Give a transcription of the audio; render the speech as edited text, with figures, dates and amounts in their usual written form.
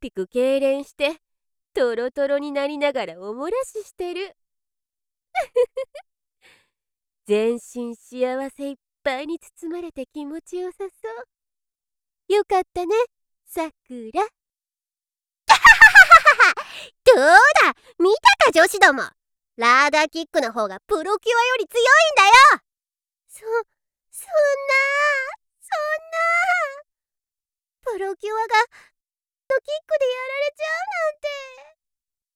ピク痙攣してトロトロになりながらおもらししてる。全身幸せいっぱいに包まれて気持ちよさそう。よかったね、さくら。 どうだ、見たか女子ども。ラーダーキックの方がプロキュアより強いんだよ。そんな、プロキュアがのキックでやられちゃうなんて。